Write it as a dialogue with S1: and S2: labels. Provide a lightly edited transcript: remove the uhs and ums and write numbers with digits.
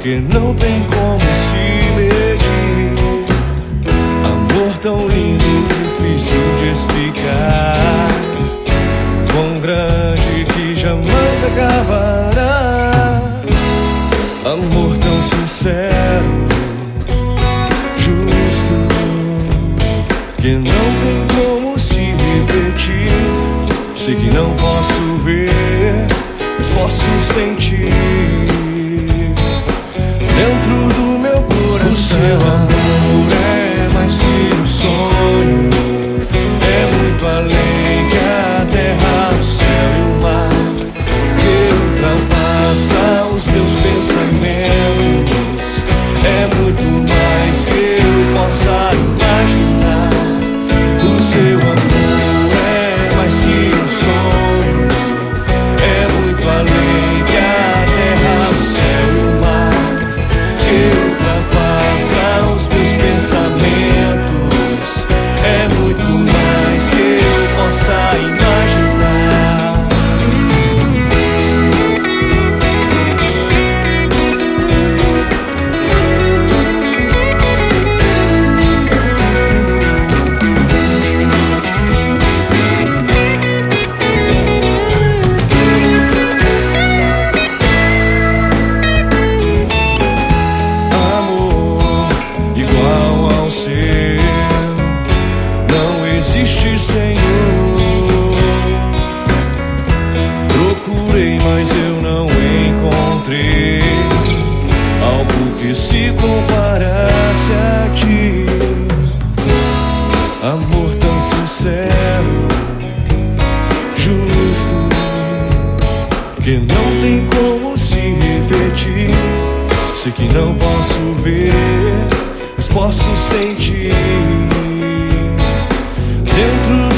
S1: que não tem como se medir. Amor tão lindo, difícil de explicar, tão grande que jamais acabará. Amor tão sincero, justo, que não tem como se repetir. Sei que não posso ver, mas posso sentir dentro do meu coração. O seu amor é mais que um sonho, é muito além que a terra, o céu e o mar, que ultrapassa os meus pensamentos. É muito mais que eu possa imaginar. O seu amor é mais que um sonho, é muito além que a terra, o céu e o mar, que ultrapassa os meus pensamentos. É muito mais que eu possa imaginar. Não existe, Senhor. Procurei, mas eu não encontrei algo que se comparasse a ti. Amor tão sincero, justo, que não tem como se repetir. Sei que não posso ver, mas posso sentir dentro